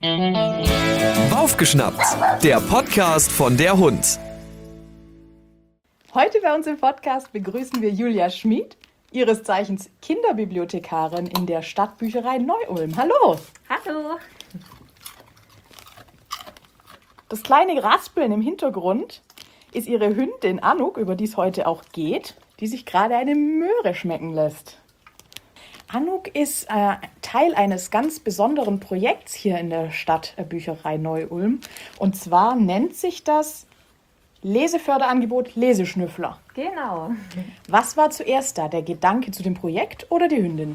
Aufgeschnappt, der Podcast von der Hund. Heute bei uns im Podcast begrüßen wir Julia Schmid, ihres Zeichens Kinderbibliothekarin in der Stadtbücherei Neu-Ulm. Hallo! Hallo! Das kleine Raspeln im Hintergrund ist ihre Hündin Anuk, über die es heute auch geht, die sich gerade eine Möhre schmecken lässt. Anuk ist Teil eines ganz besonderen Projekts hier in der Stadtbücherei Neu-Ulm. Und zwar nennt sich das Leseförderangebot Leseschnüffler. Genau. Was war zuerst da, der Gedanke zu dem Projekt oder die Hündin?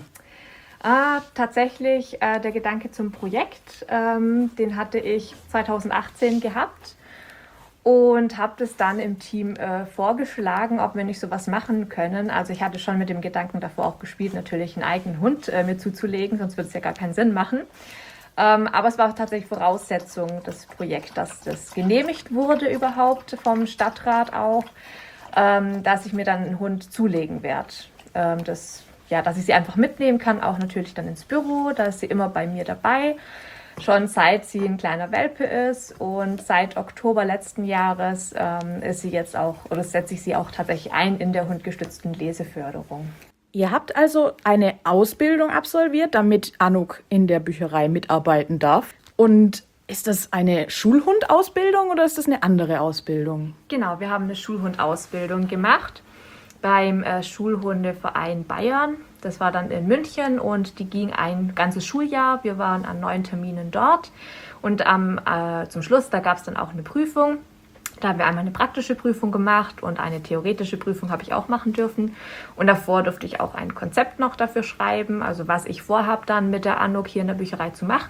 Tatsächlich der Gedanke zum Projekt, den hatte ich 2018 gehabt und habe das dann im Team vorgeschlagen, ob wir nicht sowas machen können. Also ich hatte schon mit dem Gedanken davor auch gespielt, natürlich einen eigenen Hund mir zuzulegen, sonst würde es ja gar keinen Sinn machen. Aber es war tatsächlich Voraussetzung des Projekts, dass das genehmigt wurde überhaupt vom Stadtrat auch, dass ich mir dann einen Hund zulegen werde. Dass ich sie einfach mitnehmen kann, auch natürlich dann ins Büro. Da ist sie immer bei mir dabei, schon seit sie ein kleiner Welpe ist. Und seit Oktober letzten Jahres ist sie jetzt auch, oder setze ich sie auch tatsächlich ein in der hundgestützten Leseförderung. Ihr habt also eine Ausbildung absolviert, damit Anuk in der Bücherei mitarbeiten darf. Und ist das eine Schulhundausbildung oder ist das eine andere Ausbildung? Genau, wir haben eine Schulhundausbildung gemacht beim Schulhundeverein Bayern. Das war dann in München und die ging ein ganzes Schuljahr. Wir waren an 9 Terminen dort und zum Schluss, da gab es dann auch eine Prüfung. Da haben wir einmal eine praktische Prüfung gemacht und eine theoretische Prüfung habe ich auch machen dürfen. Und davor durfte ich auch ein Konzept noch dafür schreiben, also was ich vorhabe dann mit der Anuk hier in der Bücherei zu machen.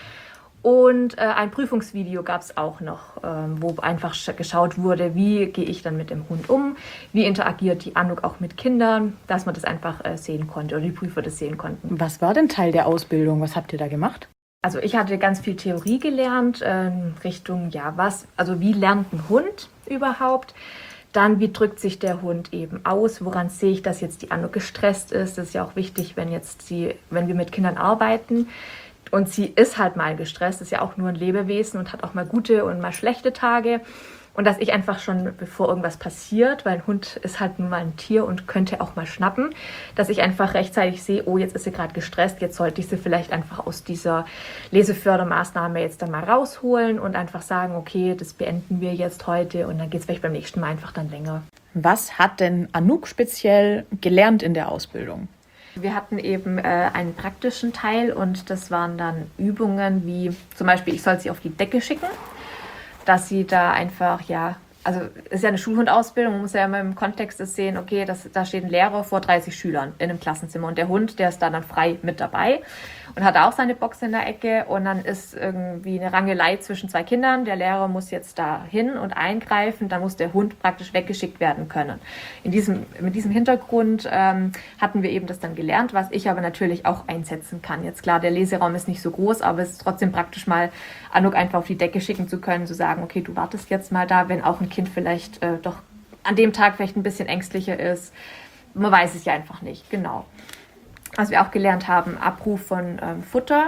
Und ein Prüfungsvideo gab es auch noch, wo einfach geschaut wurde, wie gehe ich dann mit dem Hund um, wie interagiert die Anuk auch mit Kindern, dass man das einfach sehen konnte oder die Prüfer das sehen konnten. Was war denn Teil der Ausbildung? Was habt ihr da gemacht? Also ich hatte ganz viel Theorie gelernt, Richtung, wie lernt ein Hund überhaupt? Dann, wie drückt sich der Hund eben aus? Woran sehe ich, dass jetzt die Anuk gestresst ist? Das ist ja auch wichtig, wenn wir mit Kindern arbeiten. Und sie ist halt mal gestresst, ist ja auch nur ein Lebewesen und hat auch mal gute und mal schlechte Tage. Und dass ich einfach schon, bevor irgendwas passiert, weil ein Hund ist halt nun mal ein Tier und könnte auch mal schnappen, dass ich einfach rechtzeitig sehe, oh, jetzt ist sie gerade gestresst, jetzt sollte ich sie vielleicht einfach aus dieser Lesefördermaßnahme jetzt dann mal rausholen und einfach sagen, okay, das beenden wir jetzt heute und dann geht es vielleicht beim nächsten Mal einfach dann länger. Was hat denn Anuk speziell gelernt in der Ausbildung? Wir hatten eben einen praktischen Teil und das waren dann Übungen wie zum Beispiel, ich soll sie auf die Decke schicken, dass sie da einfach, also es ist ja eine Schulhundausbildung, man muss ja immer im Kontext das sehen, okay, da steht ein Lehrer vor 30 Schülern in einem Klassenzimmer und der Hund, der ist da dann frei mit dabei und hat auch seine Box in der Ecke und dann ist irgendwie eine Rangelei zwischen 2 Kindern, der Lehrer muss jetzt da hin und eingreifen, dann muss der Hund praktisch weggeschickt werden können. Mit diesem Hintergrund hatten wir eben das dann gelernt, was ich aber natürlich auch einsetzen kann. Jetzt klar, der Leseraum ist nicht so groß, aber es ist trotzdem praktisch mal Anuk einfach auf die Decke schicken zu können, zu sagen, okay, du wartest jetzt mal da, wenn auch ein Kind vielleicht doch an dem Tag vielleicht ein bisschen ängstlicher ist. Man weiß es ja einfach nicht, genau. Was wir auch gelernt haben, Abruf von Futter.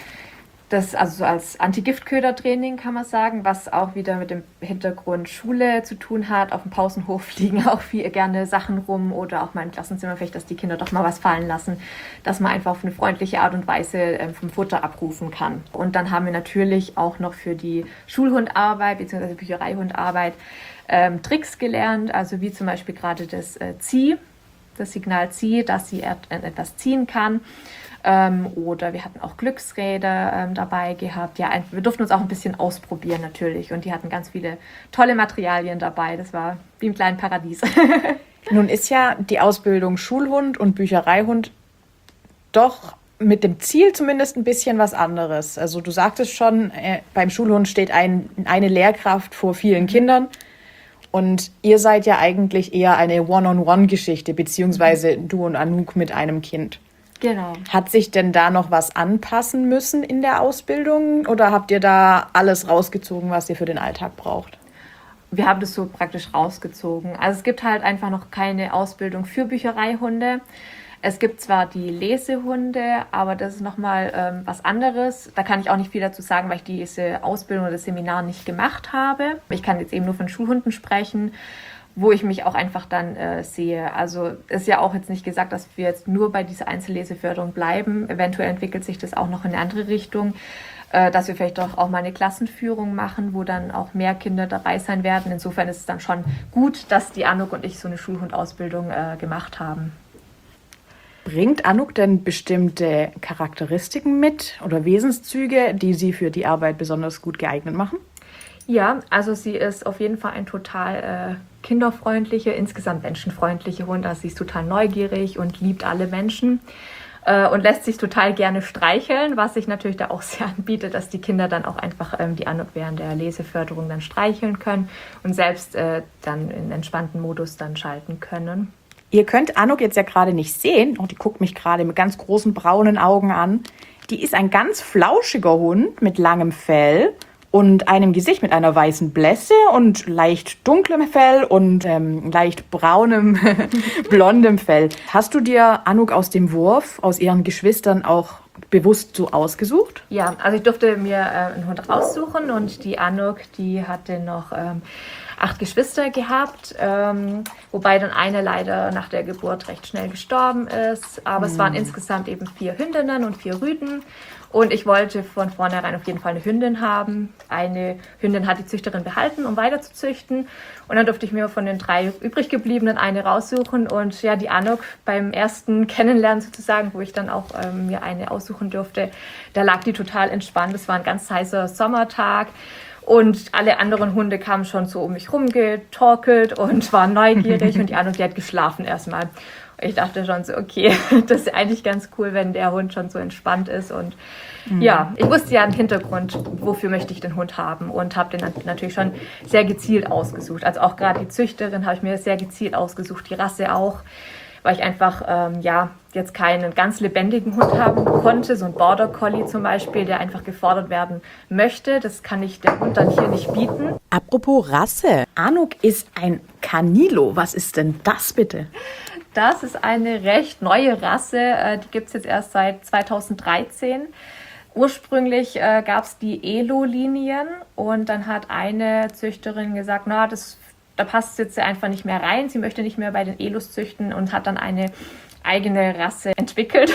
Das also so als Anti-Giftköder-Training kann man sagen, was auch wieder mit dem Hintergrund Schule zu tun hat. Auf dem Pausenhof liegen auch viel gerne Sachen rum oder auch mal im Klassenzimmer vielleicht, dass die Kinder doch mal was fallen lassen, dass man einfach auf eine freundliche Art und Weise vom Futter abrufen kann. Und dann haben wir natürlich auch noch für die Schulhundarbeit bzw. Büchereihundarbeit Tricks gelernt, also wie zum Beispiel gerade das Zieh, das Signal Zieh, dass sie etwas ziehen kann. Oder wir hatten auch Glücksräder dabei gehabt. Ja, wir durften uns auch ein bisschen ausprobieren natürlich. Und die hatten ganz viele tolle Materialien dabei. Das war wie im kleinen Paradies. Nun ist ja die Ausbildung Schulhund und Büchereihund doch mit dem Ziel zumindest ein bisschen was anderes. Also du sagtest schon, beim Schulhund steht eine Lehrkraft vor vielen Kindern. Und ihr seid ja eigentlich eher eine One-on-One-Geschichte, beziehungsweise du und Anuk mit einem Kind. Genau. Hat sich denn da noch was anpassen müssen in der Ausbildung oder habt ihr da alles rausgezogen, was ihr für den Alltag braucht? Wir haben das so praktisch rausgezogen. Also es gibt halt einfach noch keine Ausbildung für Büchereihunde. Es gibt zwar die Lesehunde, aber das ist nochmal was anderes. Da kann ich auch nicht viel dazu sagen, weil ich diese Ausbildung oder das Seminar nicht gemacht habe. Ich kann jetzt eben nur von Schulhunden sprechen, wo ich mich auch einfach dann sehe. Also ist ja auch jetzt nicht gesagt, dass wir jetzt nur bei dieser Einzelleseförderung bleiben. Eventuell entwickelt sich das auch noch in eine andere Richtung, dass wir vielleicht auch mal eine Klassenführung machen, wo dann auch mehr Kinder dabei sein werden. Insofern ist es dann schon gut, dass die Anuk und ich so eine Schulhundausbildung gemacht haben. Bringt Anuk denn bestimmte Charakteristiken mit oder Wesenszüge, die sie für die Arbeit besonders gut geeignet machen? Ja, also sie ist auf jeden Fall ein total kinderfreundliche, insgesamt menschenfreundliche Hund. Also sie ist total neugierig und liebt alle Menschen und lässt sich total gerne streicheln, was sich natürlich da auch sehr anbietet, dass die Kinder dann auch einfach die Anuk während der Leseförderung dann streicheln können und selbst dann in entspannten Modus dann schalten können. Ihr könnt Anuk jetzt ja gerade nicht sehen. Oh, die guckt mich gerade mit ganz großen braunen Augen an. Die ist ein ganz flauschiger Hund mit langem Fell und einem Gesicht mit einer weißen Blässe und leicht dunklem Fell und leicht braunem, blondem Fell. Hast du dir Anuk aus dem Wurf, aus ihren Geschwistern auch bewusst so ausgesucht? Ja, also ich durfte mir einen Hund raussuchen und die Anuk, die hatte noch 8 Geschwister gehabt, wobei dann eine leider nach der Geburt recht schnell gestorben ist. Aber es waren insgesamt eben 4 Hündinnen und 4 Rüden. Und ich wollte von vornherein auf jeden Fall eine Hündin haben. Eine Hündin hat die Züchterin behalten, um weiter zu züchten. Und dann durfte ich mir von den 3 übrig gebliebenen eine raussuchen. Und ja, die Anuk beim ersten Kennenlernen sozusagen, wo ich dann auch mir eine aussuchen durfte, da lag die total entspannt. Es war ein ganz heißer Sommertag. Und alle anderen Hunde kamen schon so um mich rumgetorkelt und waren neugierig. Und die Anuk, die hat geschlafen erstmal. Ich dachte schon so, okay, das ist eigentlich ganz cool, wenn der Hund schon so entspannt ist. Und ja, ich wusste ja im Hintergrund, wofür möchte ich den Hund haben und habe den natürlich schon sehr gezielt ausgesucht. Also auch gerade die Züchterin habe ich mir sehr gezielt ausgesucht, die Rasse auch, weil ich einfach jetzt keinen ganz lebendigen Hund haben konnte, so ein Border Collie zum Beispiel, der einfach gefordert werden möchte. Das kann ich dem Hund dann hier nicht bieten. Apropos Rasse, Anuk ist ein Canilo. Was ist denn das bitte? Das ist eine recht neue Rasse, die gibt es jetzt erst seit 2013. Ursprünglich gab es die Elo-Linien und dann hat eine Züchterin gesagt, da passt jetzt einfach nicht mehr rein, sie möchte nicht mehr bei den Elos züchten und hat dann eine eigene Rasse entwickelt.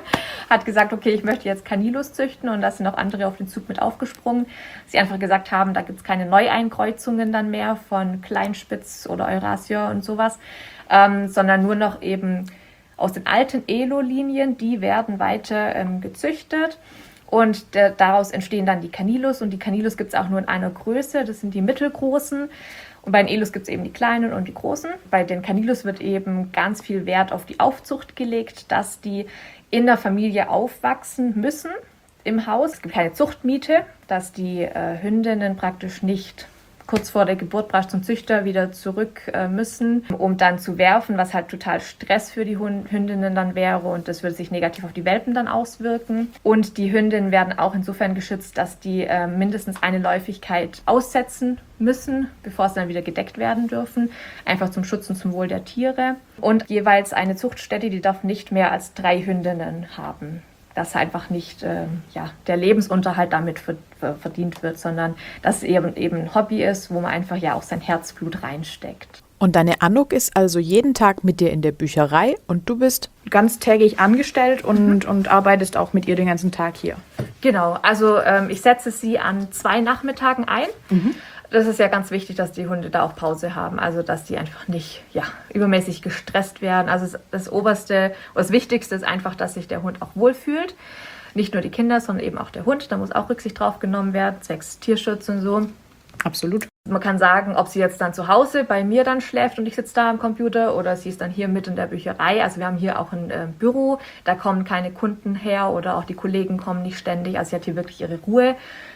Hat gesagt, okay, ich möchte jetzt Canilos züchten und da sind auch andere auf den Zug mit aufgesprungen. Sie einfach gesagt haben, da gibt es keine Neueinkreuzungen dann mehr von Kleinspitz oder Eurasier und sowas, sondern nur noch eben aus den alten Elo-Linien, die werden weiter gezüchtet. Und daraus entstehen dann die Canilos und die Canilos gibt es auch nur in einer Größe, das sind die mittelgroßen. Und bei den Elos gibt es eben die kleinen und die großen. Bei den Canilos wird eben ganz viel Wert auf die Aufzucht gelegt, dass die in der Familie aufwachsen müssen im Haus. Es gibt keine Zuchtmiete, dass die Hündinnen praktisch nicht kurz vor der Geburt praktisch zum Züchter wieder zurück müssen, um dann zu werfen, was halt total Stress für die Hündinnen dann wäre und das würde sich negativ auf die Welpen dann auswirken. Und die Hündinnen werden auch insofern geschützt, dass die mindestens eine Läufigkeit aussetzen müssen, bevor sie dann wieder gedeckt werden dürfen, einfach zum Schutz und zum Wohl der Tiere. Und jeweils eine Zuchtstätte, die darf nicht mehr als 3 Hündinnen haben. Dass einfach nicht der Lebensunterhalt damit verdient wird, sondern dass es eben ein Hobby ist, wo man einfach ja auch sein Herzblut reinsteckt. Und deine Anuk ist also jeden Tag mit dir in der Bücherei und du bist ganztägig angestellt und arbeitest auch mit ihr den ganzen Tag hier. Genau, also ich setze sie an 2 Nachmittagen ein. Das ist ja ganz wichtig, dass die Hunde da auch Pause haben, also dass die einfach nicht übermäßig gestresst werden. Also das Oberste oder das Wichtigste ist einfach, dass sich der Hund auch wohlfühlt. Nicht nur die Kinder, sondern eben auch der Hund. Da muss auch Rücksicht drauf genommen werden, zwecks Tierschutz und so. Absolut. Man kann sagen, ob sie jetzt dann zu Hause bei mir dann schläft und ich sitze da am Computer oder sie ist dann hier mit in der Bücherei. Also wir haben hier auch ein Büro, da kommen keine Kunden her oder auch die Kollegen kommen nicht ständig. Also sie hat hier wirklich ihre Ruhe.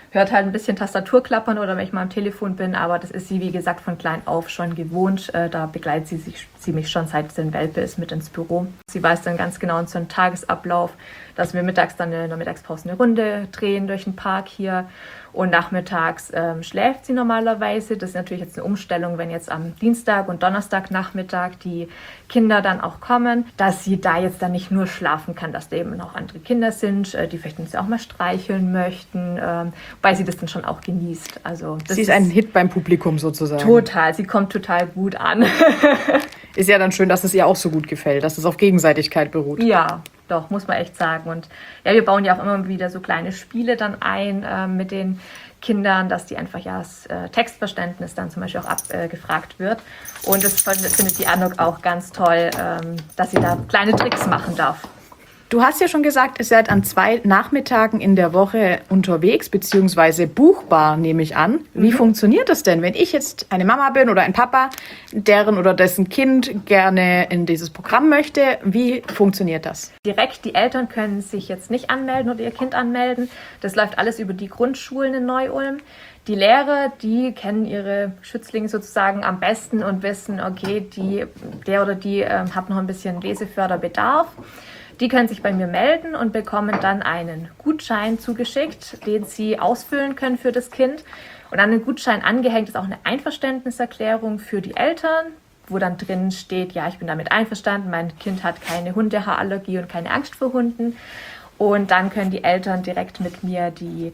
hört halt ein bisschen Tastaturklappern oder wenn ich mal am Telefon bin, aber das ist sie, wie gesagt, von klein auf schon gewohnt. Da begleitet sie mich schon, seit sie ein Welpe ist, mit ins Büro. Sie weiß dann ganz genau unseren Tagesablauf, dass wir mittags dann in der Mittagspause eine Runde drehen durch den Park hier. Und nachmittags schläft sie normalerweise. Das ist natürlich jetzt eine Umstellung, wenn jetzt am Dienstag und Donnerstagnachmittag die Kinder dann auch kommen, dass sie da jetzt dann nicht nur schlafen kann, dass da eben noch andere Kinder sind, die vielleicht uns auch mal streicheln möchten, weil sie das dann schon auch genießt. Also das Sie ist ein Hit beim Publikum sozusagen. Total, sie kommt total gut an. Ist ja dann schön, dass es ihr auch so gut gefällt, dass es auf Gegenseitigkeit beruht. Ja, doch, muss man echt sagen. Und ja, wir bauen ja auch immer wieder so kleine Spiele dann ein mit den Kindern, dass die einfach das Textverständnis dann zum Beispiel auch abgefragt wird. Und das findet die Anuk auch ganz toll, dass sie da kleine Tricks machen darf. Du hast ja schon gesagt, ihr seid an 2 Nachmittagen in der Woche unterwegs, beziehungsweise buchbar, nehme ich an. Wie funktioniert das denn, wenn ich jetzt eine Mama bin oder ein Papa, deren oder dessen Kind gerne in dieses Programm möchte? Wie funktioniert das? Direkt, die Eltern können sich jetzt nicht anmelden oder ihr Kind anmelden. Das läuft alles über die Grundschulen in Neu-Ulm. Die Lehrer, die kennen ihre Schützlinge sozusagen am besten und wissen, okay, der oder die hat noch ein bisschen Leseförderbedarf. Die können sich bei mir melden und bekommen dann einen Gutschein zugeschickt, den sie ausfüllen können für das Kind. Und an den Gutschein angehängt ist auch eine Einverständniserklärung für die Eltern, wo dann drin steht, ja, ich bin damit einverstanden, mein Kind hat keine Hundehaarallergie und keine Angst vor Hunden. Und dann können die Eltern direkt mit mir die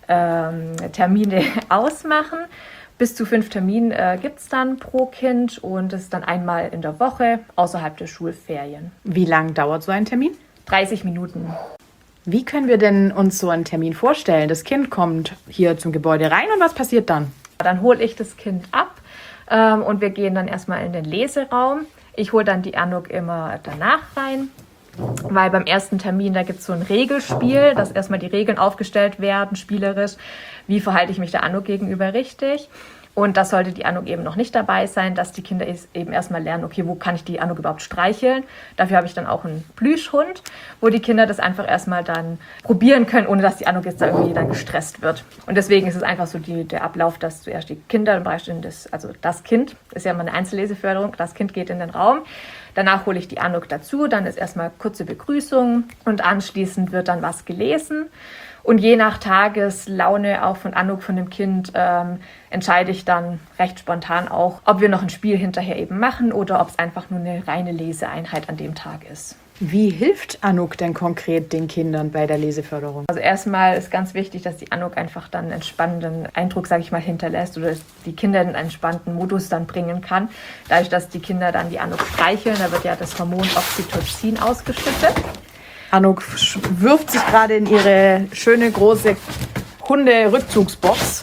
Termine ausmachen. Bis zu 5 Termine gibt es dann pro Kind und das ist dann einmal in der Woche außerhalb der Schulferien. Wie lang dauert so ein Termin? 30 Minuten. Wie können wir denn uns so einen Termin vorstellen? Das Kind kommt hier zum Gebäude rein und was passiert dann? Dann hole ich das Kind ab und wir gehen dann erstmal in den Leseraum. Ich hole dann die Anuk immer danach rein. Weil beim ersten Termin, da gibt es so ein Regelspiel, dass erstmal die Regeln aufgestellt werden, spielerisch. Wie verhalte ich mich der Anuk gegenüber richtig? Und das sollte die Anuk eben noch nicht dabei sein, dass die Kinder eben erstmal lernen, okay, wo kann ich die Anuk überhaupt streicheln? Dafür habe ich dann auch einen Plüschhund, wo die Kinder das einfach erstmal dann probieren können, ohne dass die Anuk jetzt da irgendwie dann gestresst wird. Und deswegen ist es einfach so der Ablauf, dass zuerst die Kinder, das Kind, ist ja immer eine Einzelleseförderung, das Kind geht in den Raum. Danach hole ich die Anuk dazu, dann ist erstmal kurze Begrüßung und anschließend wird dann was gelesen. Und je nach Tageslaune auch von Anuk, von dem Kind, entscheide ich dann recht spontan auch, ob wir noch ein Spiel hinterher eben machen oder ob es einfach nur eine reine Leseeinheit an dem Tag ist. Wie hilft Anuk denn konkret den Kindern bei der Leseförderung? Also erstmal ist ganz wichtig, dass die Anuk einfach dann einen entspannenden Eindruck, sage ich mal, hinterlässt oder die Kinder in einen entspannten Modus dann bringen kann. Dadurch, dass die Kinder dann die Anuk streicheln, da wird ja das Hormon Oxytocin ausgeschüttet. Anuk Wirft sich gerade in ihre schöne große Hunde-Rückzugsbox.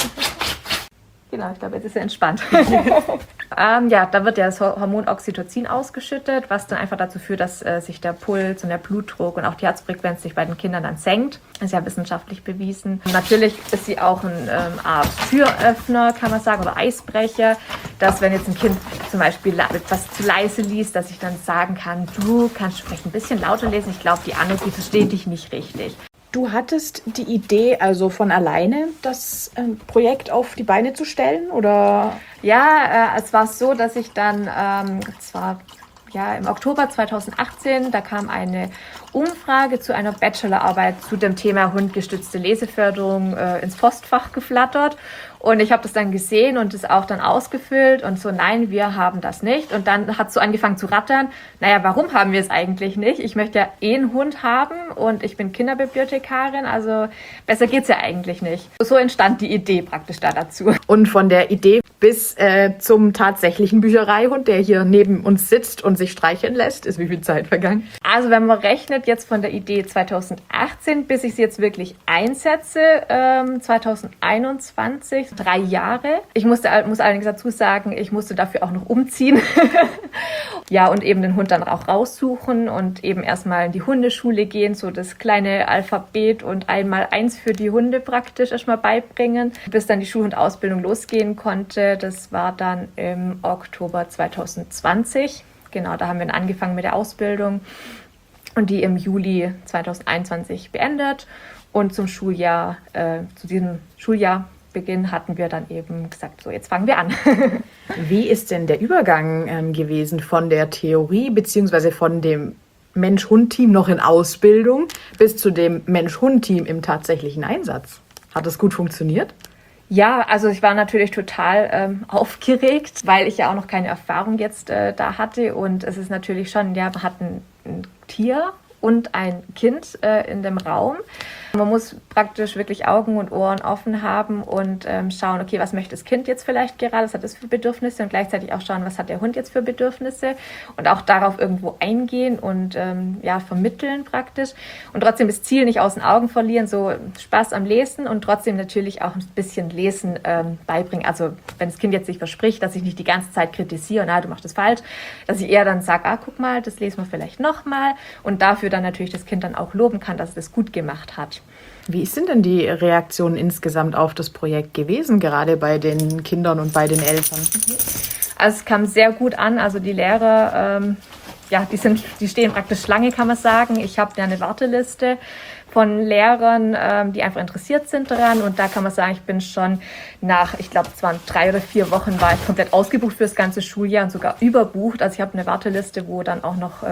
Genau, ich glaube, jetzt ist er entspannt. Da wird ja das Hormon Oxytocin ausgeschüttet, was dann einfach dazu führt, dass sich der Puls und der Blutdruck und auch die Herzfrequenz sich bei den Kindern dann senkt. Das ist ja wissenschaftlich bewiesen. Und natürlich ist sie auch eine Art Türöffner, kann man sagen, oder Eisbrecher, dass wenn jetzt ein Kind zum Beispiel etwas zu leise liest, dass ich dann sagen kann, du kannst vielleicht ein bisschen lauter lesen. Ich glaube, die Anuk, die versteht dich nicht richtig. Du hattest die Idee, also von alleine das Projekt auf die Beine zu stellen, oder? Ja, es war so, dass ich dann, im Oktober 2018, da kam eine Umfrage zu einer Bachelorarbeit zu dem Thema hundgestützte Leseförderung ins Postfach geflattert. Und ich habe das dann gesehen und es auch dann ausgefüllt und so, nein, wir haben das nicht. Und dann hat es so angefangen zu rattern, naja, warum haben wir es eigentlich nicht? Ich möchte ja einen Hund haben und ich bin Kinderbibliothekarin, also besser geht's ja eigentlich nicht. So entstand die Idee praktisch da dazu. Und von der Idee bis zum tatsächlichen Büchereihund, der hier neben uns sitzt und sich streicheln lässt, ist wie viel Zeit vergangen? Also wenn man rechnet jetzt von der Idee 2018, bis ich sie jetzt wirklich einsetze, 2021, 3 Jahre. Ich muss allerdings dazu sagen, ich musste dafür auch noch umziehen. Ja, und eben den Hund dann auch raussuchen und eben erstmal in die Hundeschule gehen, so das kleine Alphabet und 1x1 für die Hunde praktisch erstmal beibringen, bis dann die Schulhundausbildung losgehen konnte. Das war dann im Oktober 2020. Genau, da haben wir dann angefangen mit der Ausbildung und die im Juli 2021 beendet. Und zum Schuljahr, zu diesem Schuljahrbeginn hatten wir dann eben gesagt, so jetzt fangen wir an. Wie ist denn der Übergang gewesen von der Theorie bzw. von dem Mensch-Hund-Team noch in Ausbildung bis zu dem Mensch-Hund-Team im tatsächlichen Einsatz? Hat das gut funktioniert? Ja, also ich war natürlich total aufgeregt, weil ich ja auch noch keine Erfahrung jetzt da hatte. Und es ist natürlich schon, ja, man hat ein Tier und ein Kind in dem Raum. Man muss praktisch wirklich Augen und Ohren offen haben und schauen, okay, was möchte das Kind jetzt vielleicht gerade, was hat es für Bedürfnisse und gleichzeitig auch schauen, was hat der Hund jetzt für Bedürfnisse und auch darauf irgendwo eingehen und vermitteln praktisch und trotzdem das Ziel nicht aus den Augen verlieren, so Spaß am Lesen und trotzdem natürlich auch ein bisschen Lesen beibringen. Also wenn das Kind jetzt sich verspricht, dass ich nicht die ganze Zeit kritisiere, du machst das falsch, dass ich eher dann sage, guck mal, das lesen wir vielleicht nochmal und dafür dann natürlich das Kind dann auch loben kann, dass es das gut gemacht hat. Wie sind denn die Reaktionen insgesamt auf das Projekt gewesen, gerade bei den Kindern und bei den Eltern? Also es kam sehr gut an, also die Lehrer, die stehen praktisch Schlange, kann man sagen. Ich habe ja eine Warteliste von Lehrern, die einfach interessiert sind daran. Und da kann man sagen, ich bin schon nach, ich glaube, es waren 3 oder 4 Wochen, war ich komplett ausgebucht für das ganze Schuljahr und sogar überbucht. Also ich habe eine Warteliste, wo dann auch noch,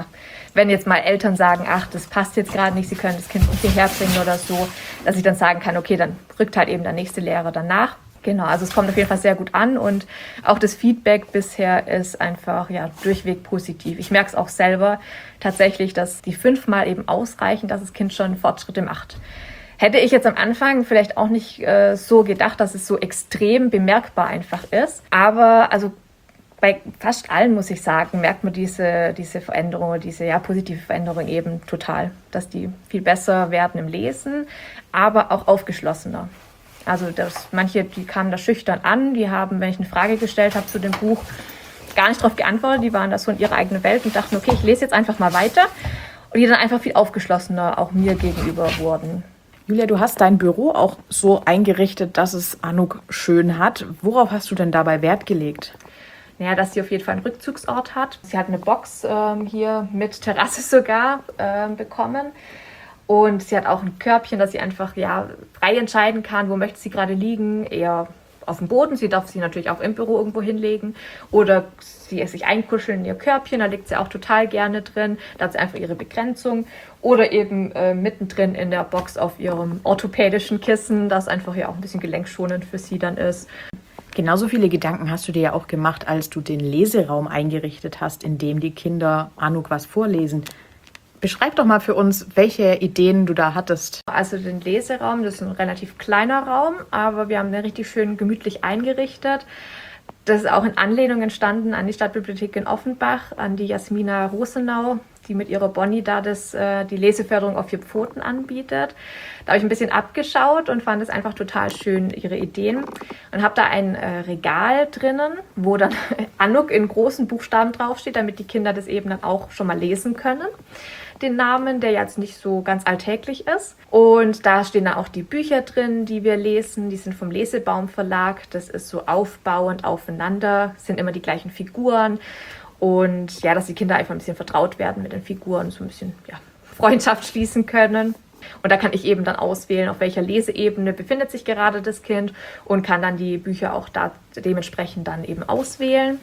wenn jetzt mal Eltern sagen, das passt jetzt gerade nicht, sie können das Kind nicht hierher bringen oder so, dass ich dann sagen kann, okay, dann rückt halt eben der nächste Lehrer danach. Genau, also es kommt auf jeden Fall sehr gut an und auch das Feedback bisher ist einfach durchweg positiv. Ich merke es auch selber tatsächlich, dass die 5-mal eben ausreichen, dass das Kind schon Fortschritte macht. Hätte ich jetzt am Anfang vielleicht auch nicht so gedacht, dass es so extrem bemerkbar einfach ist. Aber also bei fast allen, muss ich sagen, merkt man diese Veränderung, diese positive Veränderung eben total, dass die viel besser werden im Lesen, aber auch aufgeschlossener. Also manche, die kamen da schüchtern an, die haben, wenn ich eine Frage gestellt habe zu dem Buch, gar nicht darauf geantwortet, die waren da so in ihrer eigenen Welt und dachten, okay, ich lese jetzt einfach mal weiter und die dann einfach viel aufgeschlossener auch mir gegenüber wurden. Julia, du hast dein Büro auch so eingerichtet, dass es Anuk schön hat. Worauf hast du denn dabei Wert gelegt? Naja, dass sie auf jeden Fall einen Rückzugsort hat. Sie hat eine Box hier mit Terrasse sogar bekommen. Und sie hat auch ein Körbchen, dass sie einfach frei entscheiden kann, wo möchte sie gerade liegen. Eher auf dem Boden, sie darf sie natürlich auch im Büro irgendwo hinlegen. Oder sie sich einkuscheln in ihr Körbchen, da liegt sie auch total gerne drin. Da hat sie einfach ihre Begrenzung. Oder eben mittendrin in der Box auf ihrem orthopädischen Kissen, das einfach auch ein bisschen gelenkschonend für sie dann ist. Genauso viele Gedanken hast du dir ja auch gemacht, als du den Leseraum eingerichtet hast, in dem die Kinder Anuk was vorlesen. Beschreib doch mal für uns, welche Ideen du da hattest. Also den Leseraum, das ist ein relativ kleiner Raum, aber wir haben den richtig schön gemütlich eingerichtet. Das ist auch in Anlehnung entstanden an die Stadtbibliothek in Offenbach, an die Jasmina Rosenau, die mit ihrer Bonnie da die Leseförderung auf 4 Pfoten anbietet. Da habe ich ein bisschen abgeschaut und fand es einfach total schön, ihre Ideen. Und habe da ein Regal drinnen, wo dann Anuk in großen Buchstaben draufsteht, damit die Kinder das eben dann auch schon mal lesen können. Den Namen, der jetzt nicht so ganz alltäglich ist. Und da stehen dann auch die Bücher drin, die wir lesen. Die sind vom Lesebaum Verlag. Das ist so aufbauend aufeinander, sind immer die gleichen Figuren. Und dass die Kinder einfach ein bisschen vertraut werden mit den Figuren, so ein bisschen Freundschaft schließen können. Und da kann ich eben dann auswählen, auf welcher Leseebene befindet sich gerade das Kind und kann dann die Bücher auch da dementsprechend dann eben auswählen.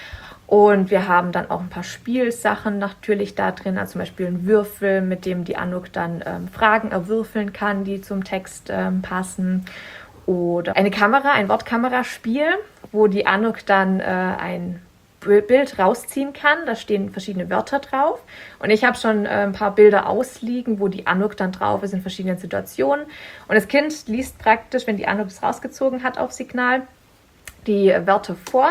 Und wir haben dann auch ein paar Spielsachen natürlich da drin, also zum Beispiel einen Würfel, mit dem die Anuk dann Fragen erwürfeln kann, die zum Text passen. Oder eine Kamera, ein Wortkameraspiel, wo die Anuk dann ein Bild rausziehen kann. Da stehen verschiedene Wörter drauf. Und ich habe schon ein paar Bilder ausliegen, wo die Anuk dann drauf ist in verschiedenen Situationen. Und das Kind liest praktisch, wenn die Anuk es rausgezogen hat auf Signal, die Wörter vor.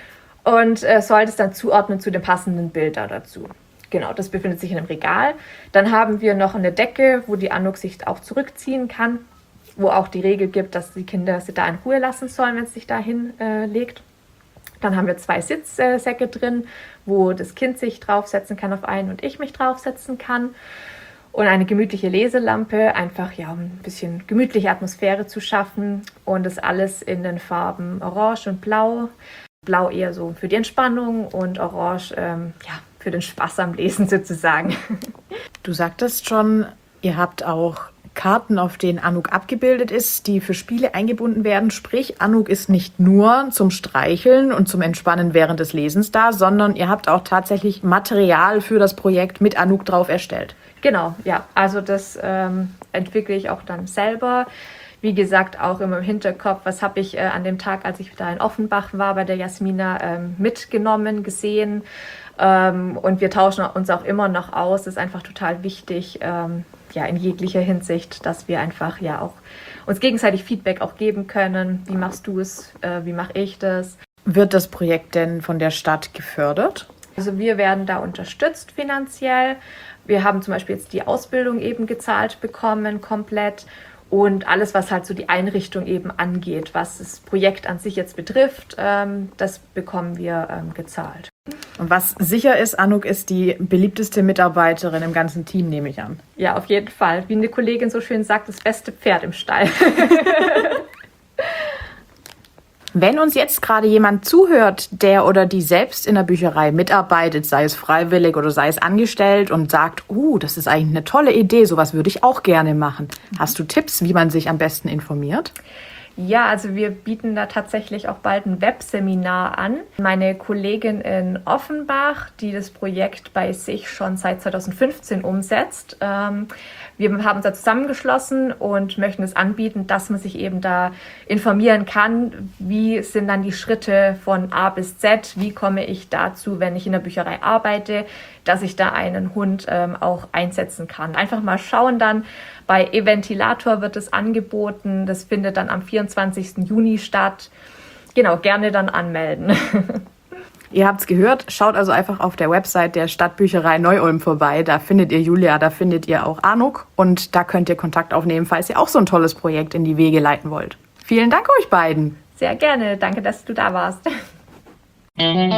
Und soll das dann zuordnen zu den passenden Bildern dazu. Genau, das befindet sich in einem Regal. Dann haben wir noch eine Decke, wo die Anuk sich auch zurückziehen kann, wo auch die Regel gibt, dass die Kinder sie da in Ruhe lassen sollen, wenn es sich da hinlegt. Dann haben wir 2 Sitzsäcke drin, wo das Kind sich draufsetzen kann auf einen und ich mich draufsetzen kann. Und eine gemütliche Leselampe, einfach um ein bisschen gemütliche Atmosphäre zu schaffen. Und das alles in den Farben Orange und Blau. Blau eher so für die Entspannung und Orange für den Spaß am Lesen sozusagen. Du sagtest schon, ihr habt auch Karten, auf denen Anuk abgebildet ist, die für Spiele eingebunden werden. Sprich, Anuk ist nicht nur zum Streicheln und zum Entspannen während des Lesens da, sondern ihr habt auch tatsächlich Material für das Projekt mit Anuk drauf erstellt. Genau, ja. Also das entwickle ich auch dann selber. Wie gesagt, auch immer im Hinterkopf, was habe ich an dem Tag, als ich da in Offenbach war, bei der Jasmina mitgenommen, gesehen. Und wir tauschen uns auch immer noch aus. Das ist einfach total wichtig, in jeglicher Hinsicht, dass wir einfach auch uns gegenseitig Feedback auch geben können. Wie machst du es? Wie mache ich das? Wird das Projekt denn von der Stadt gefördert? Also wir werden da unterstützt finanziell. Wir haben zum Beispiel jetzt die Ausbildung eben gezahlt bekommen, komplett. Und alles, was halt so die Einrichtung eben angeht, was das Projekt an sich jetzt betrifft, das bekommen wir gezahlt. Und was sicher ist, Anuk ist die beliebteste Mitarbeiterin im ganzen Team, nehme ich an. Ja, auf jeden Fall. Wie eine Kollegin so schön sagt, das beste Pferd im Stall. Wenn uns jetzt gerade jemand zuhört, der oder die selbst in der Bücherei mitarbeitet, sei es freiwillig oder sei es angestellt und sagt, das ist eigentlich eine tolle Idee, sowas würde ich auch gerne machen. Hast du Tipps, wie man sich am besten informiert? Ja, also wir bieten da tatsächlich auch bald ein Webseminar an. Meine Kollegin in Offenbach, die das Projekt bei sich schon seit 2015 umsetzt. Wir haben uns da zusammengeschlossen und möchten es anbieten, dass man sich eben da informieren kann, wie sind dann die Schritte von A bis Z, wie komme ich dazu, wenn ich in der Bücherei arbeite, dass ich da einen Hund auch einsetzen kann. Einfach mal schauen dann. Bei Eventilator wird es angeboten. Das findet dann am 24. Juni statt. Genau, gerne dann anmelden. Ihr habt's gehört, schaut also einfach auf der Website der Stadtbücherei Neu-Ulm vorbei. Da findet ihr Julia, da findet ihr auch Anuk und da könnt ihr Kontakt aufnehmen, falls ihr auch so ein tolles Projekt in die Wege leiten wollt. Vielen Dank euch beiden. Sehr gerne. Danke, dass du da warst.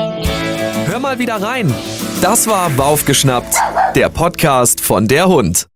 Hör mal wieder rein. Das war Baufgeschnappt, der Podcast von der Hund.